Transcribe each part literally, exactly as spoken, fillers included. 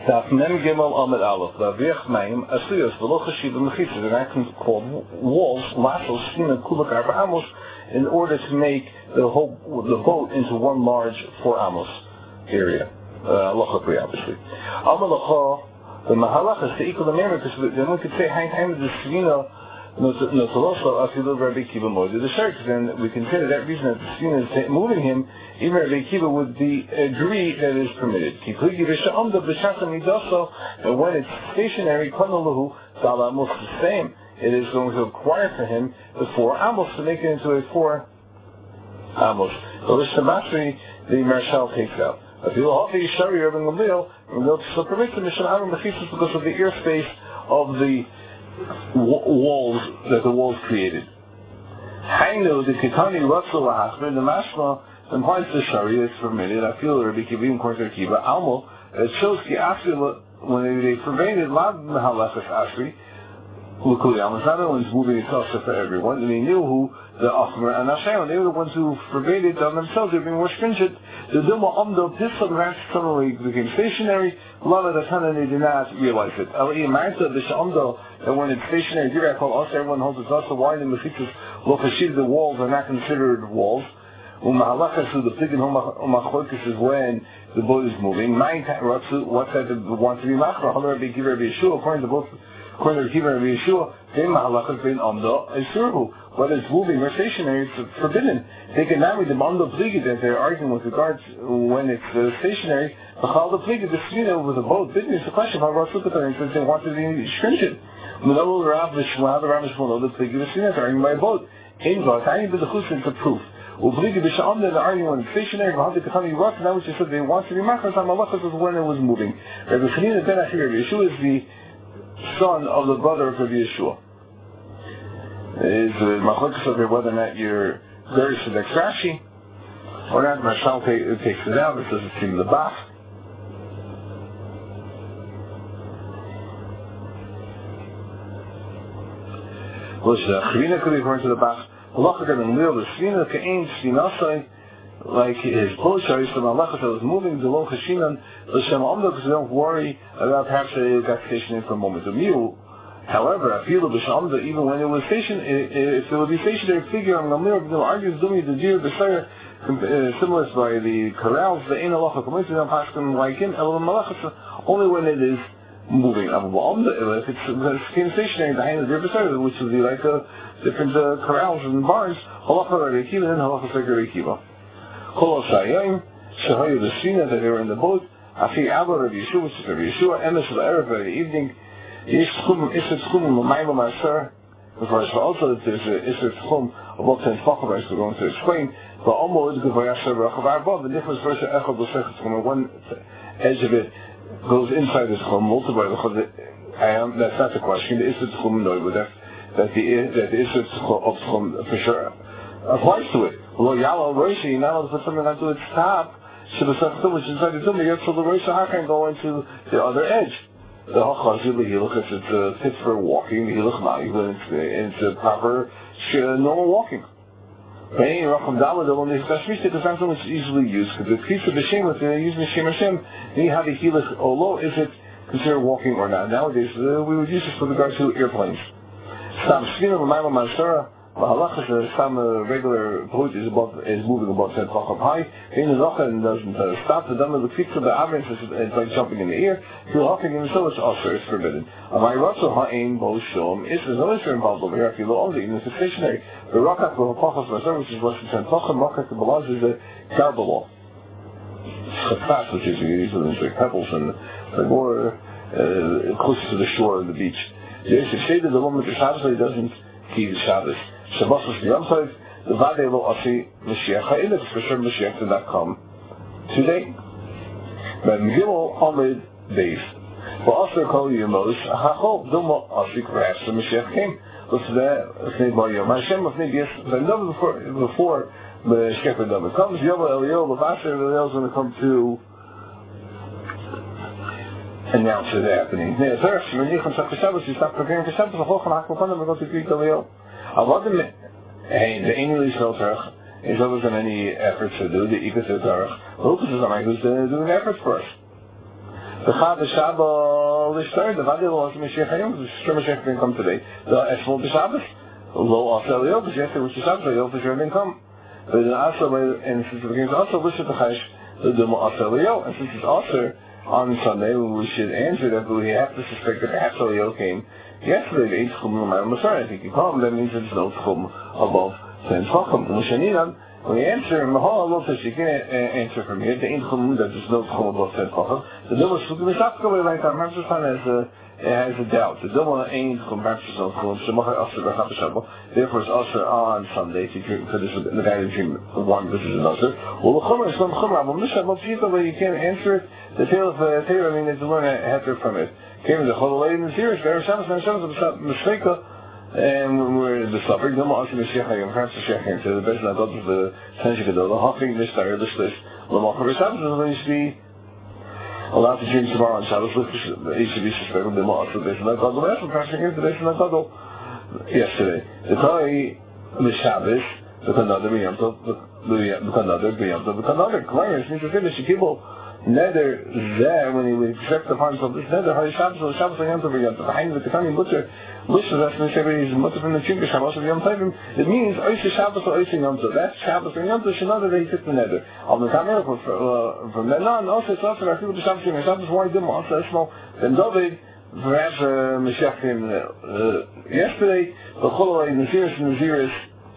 Daf Mem Gimel Amid Aleph, Laviach Mayim, Asiyas, V'lo Chashiva Mechitza, they're actually called walls, lasos, Sina, Kulak, Arba Amos, in order to make the whole, the boat into one large four Amos area. Halacha three, obviously. Amalacha, the Mahalach is to equal the memory, because then we could say, Hein Hein, the Svina, no Tolosa, Afilu, Rabbi Kiva Moed, the Shirk, then we consider that reason that the Svina is moving him, even Rabbi Kiva would be agree that it is permitted. And when it's stationary, the same, it is going to require for him the four amos to make it into a four amos. So the Shemashri, the Marshal takes out. If you offer Yishari or Ben Gamliel, so permits the Mishnah Aaron Mechitzas because of the airspace of the walls that the walls created. Hainu, the Kitani Ratzal Lahachmer, the Mashma, implies the Sharia is permitted. I feel Rabbi Kiva, according to Kiva, Almo, it shows Ki Asri, when they pervaded Lab Mahalachas Asri, Lukuli Almo, it's not the ones moving itself for everyone, and they knew who the Achmer and Hashem, they were the ones who pervaded on themselves, they were being more stringent. The Duma Omdo Pistol ranch suddenly became stationary, a lot of the time they did not realize it. Al-I Marta, the Sha'omdo, and when it's stationary, here I call us, everyone holds it also, why in the Mechitzas, Lokashid, the walls are not considered walls. Umahalachas, the Pligin Homachorkis is when the boat is moving. Nine what type of want to be machra? Rabbi Kiva, Rabbi Yeshua, according to both, according to Kiva and Rabbi Yeshua, they mahalachas bein amdo esuru. Whether it's moving or stationary, it's forbidden. They can now read the amdo pligid that they're arguing with regards when it's uh, stationary. The chal the pligid, the svina with the boat. This is the question of how Rav Sukatan says they want to be stringent. Menol Rav Vishma, the Rav Vishma, the pligid, the svina is arguing by a boat. In God, I need the chusin to proof. Ubligi b'sha'am, they're arguing when it's stationary, v'hadi k'chani rock, now which is said they want to be machras, on malachas was when it was moving. Rabbi Chanina ben Achir, Rabbi Yeshua is the son of the brother of Rabbi Yeshua. Is the machlokes of whether or not you're very sedex Rashi, or not, Marshal takes it out, it says it's in the Bach. Which the Chavina could be according to the Bach. Halacha and Lil, the Svina, Ka'in, Svinasai, like his boat, Shari, so Malachas that was moving, the Lo Chashinan, the Shem Amdo, because they don't worry about perhaps they got stationed for a moment. The Miu, however, I feel the Shamda, even when it was stationed, if it would be stationary figure on the Lamir, the argues Dumi, the deer, the Sire, similar by the corrals, the Ein Halacha, Committee, and Pashkan, like in, El Malachas, only when it is moving. If it's stationary, the Ein of the which would be like a different uh, corrals and barns, halacha Rabbi Kiva and halacha Rabbi Kiva. Kol Shayim, Shahayu the Sina that they were in the boat, Afi Abba Rabbi Yeshua, which is Rabbi Yeshua, Emes of the Erev by the evening, Yish Tchum, Isset Tchum, L'mayim Ma'asar, before also there's a Isset Tchum, about ten Fachav, as we're going to explain, but almost Gavayasar Rachav Arba, the difference versus Echad L'Sechet Tchum, one edge of it goes inside the Tchum, multiple L'Chad, that's not the question, the Isset Tchum, no, but that's that the that the issue of Tchum for sure applies to it. Well, Yala Roshi, you're not allowed to put something onto its top, Shabbat which is inside the Tumah, yet so the Roshi can go into the other edge. The Hachaz, the Hilach, if it's a fit for walking, the Hilach Ma'i, when it's a proper, normal walking. Hey, Racham Dalad, the one that's Tashmishta, because that's something that's easily used, because the piece of the Shem, if they're using the Shem Hashem, then you have the Hilach Olo, is it considered walking or not? Nowadays, uh, we would use this with regard to airplanes. Sam Svina L'mayim Ma'asara, Mahalachas, the Sam regular boat is above, is moving above ten Chacham high. In the Zocha and doesn't uh, stop. The Dhamma, the Kfitza, the Avens, it's like jumping in the air. If you're hopping in the so it's also it's forbidden. Amai Ratzo Ha'ein Bo Shom, is there's no issue involved over here if you look only, even if it's stationary. The Rakat L'Hapachas Ma'asara, which is less than ten Chacham, Rakat the Balaz is a Garbalol. Chafat, which is usually like pebbles and like more uh, closer to the shore of the beach. There's a shade of the woman that Shabbos, he doesn't keep the Shabbos. Shabbos was the Yom the Vade Lo Asi Mashiach Ha'ilach, for sure Mashiach did not come today. But Megillah Amid Beis. Well, also call Yemos, Hachol, Duma Asi, perhaps the Mashiach came. What's that? It's named by Yom Hashem, of Nid, yes, but never before, before the Shepherd Dama comes, Yom Elio, Levasher, Elio is going to come to announce it happening. First, when you come to Shabbos, you start preparing for Shabbos, the whole Chanach will come and go to Greek Elio. I wasn't, hey, the English filter is always on any efforts to do, the Ikos Tarach. Lucas is on who's doing efforts for us. The Chad the Shabbat is started. The Vadi Lo Asher Mashiach Hayom. The Shur Mashiach didn't come today. The Esmol the Shabbos. Lo Asher Leo. Because yesterday was the Shabbos. Leo for sure didn't come. But then also, and since it begins also, we should Chash the Demo Asher Leo. And since it's Asher on Sunday, we should answer that we have to suspect that perhaps Leo came yesterday. The eight Chum no Maram Masar. I think you call him. That means it's no Chum above ten Chum. Mushaninan. When you answer Mahal Allah, you can't answer from here. The eight Chum that there's no Chum above ten Chum. The Demo Sukkah Mishapka like that. Ramsar has a has a doubt. The Demo ain't Chum. Ramsar no Chum. Shemachar Asher B'Chab Shabbat. Therefore, it's Asher on Sunday to drink for this. The guy who dream one. This is an Asher. Well, the Chum is some Chum. Rabbi Mishab Mopshita, but you can't answer it. The tale of the Torah, I mean, it's to learn a heter from it. Came to the Chodolei in the series. There are Shabbos and Shabbos of Mishmeka. And we're the suffering. Demo Asher Mashiach Hayom. Perhaps Mashiach came to the best. And I thought of the Tenshik Adol. The Hafing, the Star, the Slish. Lamachar Shabbos is going to be allowed to drink tomorrow on Shabbos. He should be suspected. Demo Asher Beis and I thought the last one. Perhaps came to the Beis and I thought yesterday. The Koi, the Shabbos, the Kanada, the Yom Tov, the Kanada, the Yom Tov, the Kanada. Klaimer, means to finish. The people nether there when he would expect upon himself this nether Hari Shabbos or Shabbos or Yom Tov or Yom Tov. Behind the Ketani Butcher, Butcher that's when he's Mutter from the Chinka Shabbos or Yom Tovim. It means Oisha Shabbos or Oisha Yom Tov. That's Shabbos or Yom Tov. Another day he took the nether. Al the Kamer from then on also it's also I feel the Shabbos and Shabbos why didn't also small. Then David perhaps Mashiach came yesterday. The Choloi Naziris and Naziris.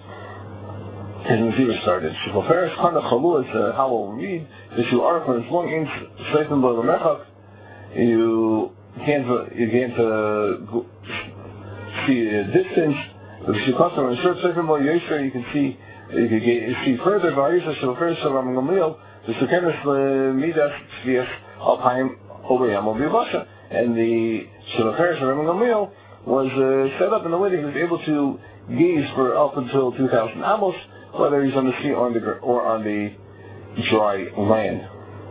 And Nazir started. So first, kind of Chalu is how we'll read. If you are for as long as Shaitan by the Mechak, you can't you can't uh, see a distance. If you come from a short Shaitan by Yeshua, you can see you can get, see further. Vayisha so first Shalom Gamliel, the Sukenes Midas Shvias Alpine Obayam Obivasha, and the Shalom Shalom Gamliel was uh, set up in a way that he was able to gaze for up until two thousand amos. Whether he's on the sea or on the or on the dry land.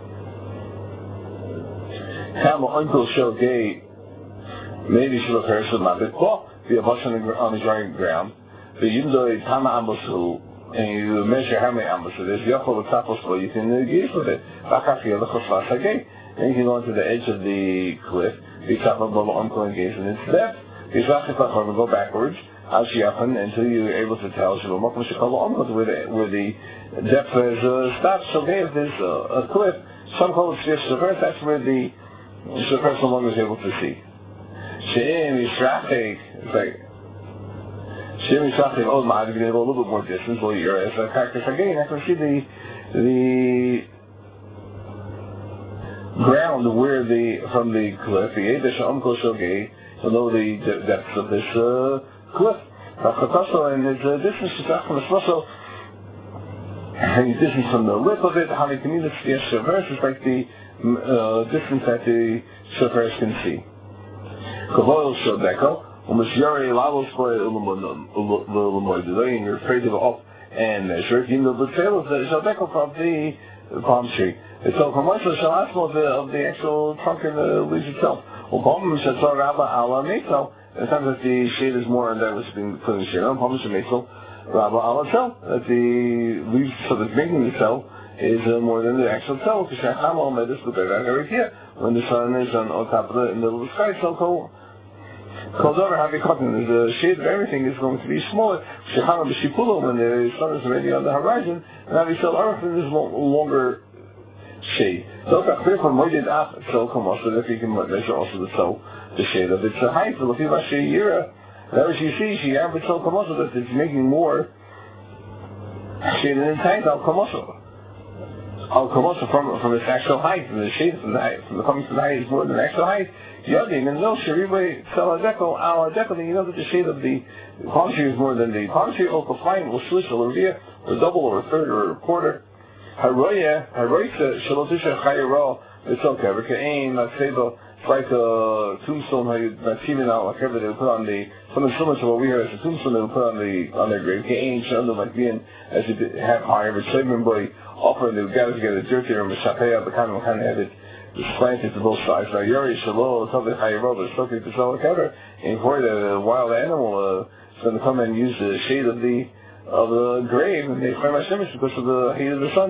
Camel uncle shall gay maybe should have heard some of it. Well, the abush on the on the dry ground. The even though it's Hama Ambosu and you measure how many Ambosu there's Yachol Tapos, so you can gaze with it. And you can go onto the edge of the cliff, the top of the uncle and gaze in its depth. The Zachifachor will go backwards. Until you're able to tell where the, where the depth is uh, stops. So there is uh, a cliff. Some call it Shir Shafar. That's where the Shafar no longer is able to see. She'im Yisrachik. It's like She'im Yisrachik. Oh, my! You can go a little bit more distance. Well, you're as a cactus again. I can see the the ground where the from the cliff. The Eidesh Amko Shogei. To know the depth of this. Uh, cliff. And his uh, distance is from the Shlosso, and his distance from the lip of it, how many communities the Shavers is like the uh, distance that the Shavers can see. Kavoil Shodeko, Umashari Lavos for Ulumoid, and you're afraid to go up and measure it. You know the tail of the Shodeko from the palm tree. It's all commercial Shalasmo of the of the actual trunk of the leaves itself. Ubom Shatzor Rabba Ala Meto. And sometimes the shade is more on that which has been put in the shade on. Palmish and Metzl, Rabba Ala cell. That the leaves so that's making the cell is uh, more than the actual cell. Because Shachama made this look like that right here. When the sun is on, on top of the in the middle of the sky, so cold. Cold over, having cotton. The shade of everything is going to be smaller. Shachama B'Shipulo, when the sun is already on the horizon, and having cell Arafin is no longer shade. So if I from Moedid Ach, so come also that you can measure also the cell. The shade of its height, the Lafiva Sheira, that was you see, she averaged so Kamoso that it's making more shade in its height, Al Kamoso. Al Kamoso from from its actual height, from the shade from the height, from the coming from the height is more than the actual height. Yodin, and no, Shariba, Saladeko, Al Adeko, you know that the shade of the palm tree is more than the palm tree, or Kafine, or Swiss, or Revia, or double, or a third, or a quarter. Haroya, Haroisa, Shalotusha, Chayro, it's okay, Rikain, Matsebo. It's like a tombstone, how you, that female out, like everything, they would put on the, something similar to what we heard as a tombstone, they would put on the, on their grave. Kain, Shandu, like being, as you have however, Slavin boy, offer, and they would gather together, dirty, or Meshapea, but kind of, kind of had it slanted to both sides. Now, Yuri, Shalom, something Chayro, but it's something to sell a cover. And for the wild animal, uh, is going to come and use the shade of the, of the grave, and they find my shemish because of the heat of the sun.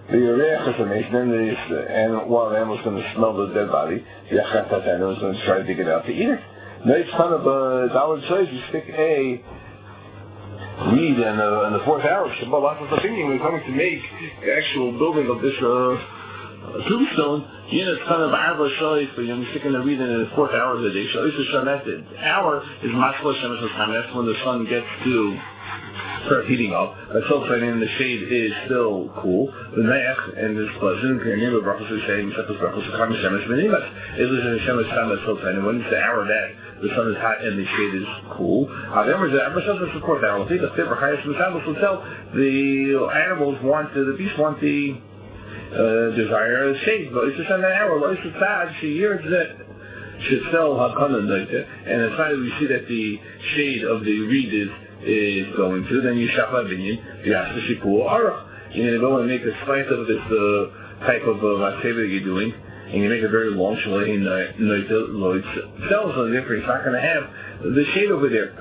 the Ureach is amazing, then the and one animal is going to smell the dead body. The Yachat animal is going to try to dig it out to eat it. Now it's kind of a dollar choice. You stick a reed in the, in the fourth hour. Shabbat lots of thinking when coming to make the actual building of this uh, tombstone. You know, it's kind of arba shoy for you know, sticking the reed in the fourth hour of the day. So it's a that hour is masla shemesh time. That's when the sun gets to start heating up. But so far in the shade is still cool. The neach and it's pleasant. And you know, brachos is saying, "Shepherds brachos kam shemesh benimas." It is a shemesh time that's so fine. And when it's the hour that the sun is hot and the shade is cool. However, the ever since the fourth hour, I think the fifth or highest sandals will tell the animals want the, the beasts want the uh, desire shade. But it's just an hour. But it's a sad. She hears that should sell hakanan like that. And as far as we see that the shade of the reed is is going to, then you shach binyan, you ask the shipur arach. You're going to go and make a slice of this uh, type of uh, that you're doing, and you make a very long shalei noit cells on there. It's not going to have the shade over there.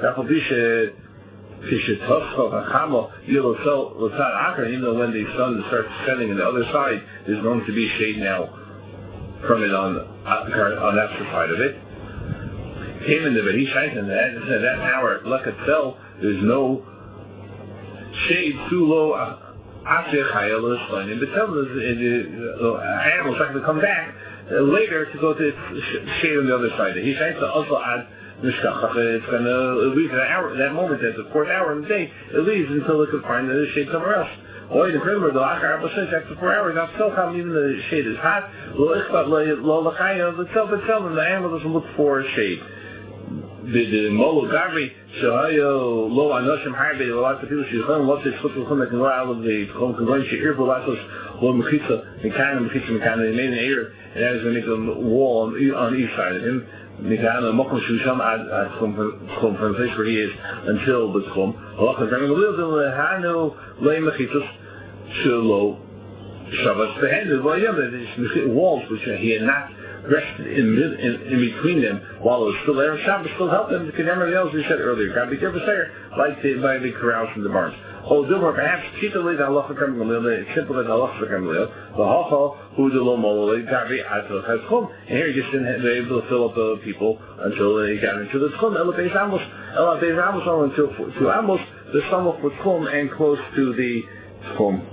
Even though when the sun starts setting on the other side, there's going to be shade now from it on on that side of it. Came in the but he shines in that in that hour like itself. There's no shade too low. After Chayalas, but tell the animals are going to come back later to go to shade on the other side. He shines to also add Mishkach. It's going to leave that hour, that moment at the fourth hour in the day. It leaves until they can find the shade somewhere else. Or the primer, the Achar Abba after four hours, not still come even the shade is hot. Lo Ichbat Lo Lachaya itself itself, and the animal doesn't look for shade. The Molo Gavri, Shahayo, Lo Anoshim Harbe, lots of people, she's going to love this foot that can go out of the home, can go into your ear, but lots of Lo Mechitza, Mekana, Mechitza, Mekana, they made an ear, and that is going to make a wall on, on each side of him. Mekana, Mokum Shusham, from the place where he is until the Tchum. Allah can bring a little bit of Hano, Le Mechitzas, Shalo, Shabbat, the hand of the walls, which he had not rested in, in, in between them while it was still there. Shabbos still helped them. The Kedemar Yels we said earlier. God be careful, sir, like the, by the corrals and the barns. Oh, Dilmar, perhaps cheaply the halacha kam galil, the simple as halacha kam galil, the halacha who the lo molole, gabi atzil has come. And here he just didn't be able to fill up the people until they got into the tchum. Ela beis amos, ela beis amos until to amos, the stomach would come and close to the tchum.